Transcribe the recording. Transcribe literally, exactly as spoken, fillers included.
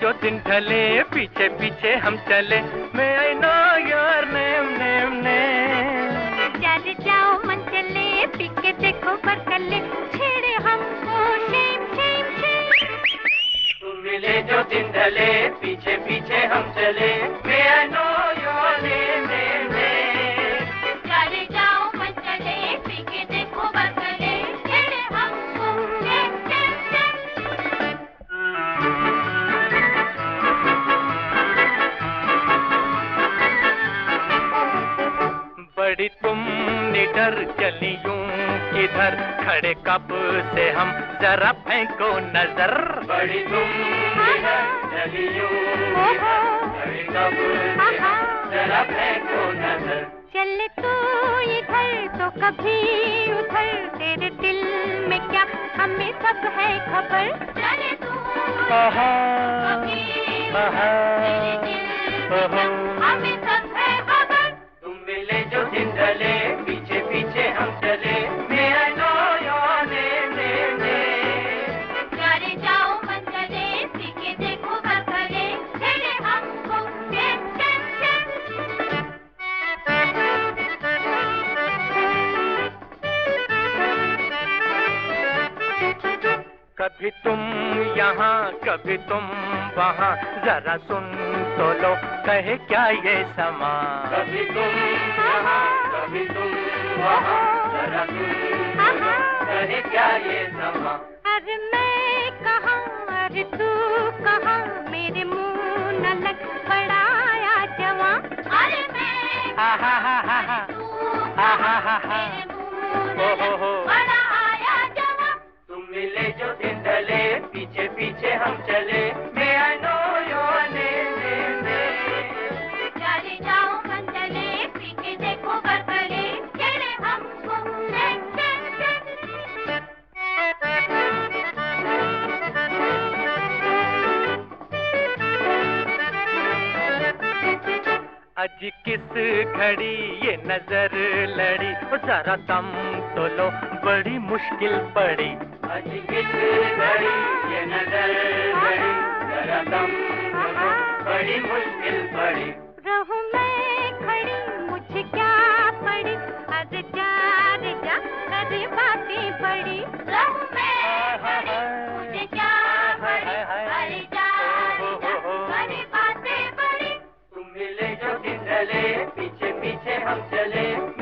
जो दिन ढले पीछे पीछे हम चले। May I know your name, name, name? चल जाओ मन चले, पी के देखो बरकले, छेड़े हमको शेम शेम शेम। तुम मिले जो दिन ढले पीछे पीछे हम चले। May I know your name, name, name? चल जाओ मन चले, पी के देखो बरकले, छेड़े हमको शेम शेम शेम। बड़ी तुम निडर चली यूं किधर, खड़े कब से हम जरा फेंको नजर। बड़ी तुम निडर चली यूं किधर, खड़े कब से हम जरा फेंको नजर। चले तू इधर तो कभी उधर, तेरे दिल में क्या हमें सब है खबर। चले तू कभी तेरे दिल में क्या हमें सब है खबर। तुम मिले जो दिन ढले पीछे पीछे हम चले। May I know your name, name, name? चले जाओ मन चले, पी के देखो बरकले, छेड़े हमको शेम शेम शेम। कभी तुम यहाँ कभी तुम वहाँ, जरा सुन तो लो कहे क्या ये समा। कभी तुम यहाँ कभी तुम वहाँ, जरा सुन तो लो कहे क्या ये समा। अरे मैं कहाँ अरे तू कहाँ, मेरे मुंह न लग बड़ा आया जवां। अरे मैं हा हा हा हा हा तू हा हा हा हा। मेरे मुंह न ओ हो लग हो। बड़ा आया जवां। तुम मिले जो दिन ढले पीछे पीछे हम चले। May I know your name, name, name? चले जाओ मन चले, पी के देखो बरकले, छेड़े हमको शेम शेम शेम। आज किस घड़ी ये नजर लड़ी, ओ जरा दम तो लो बड़ी मुश्किल पड़ी। आज किस घड़ी ये नजर लड़ी, जरा दम तो लो बड़ी मुश्किल पड़ी। रहूं मैं खड़ी मुझे क्या पड़ी, अरे जा रे जा अरे बातें पड़ी। रहूं मैं खड़ी मुझे क्या पड़ी, अरे जा रे जा अरे बातें पड़ी। तुम मिले जो दिन ढले पीछे पीछे हम चले।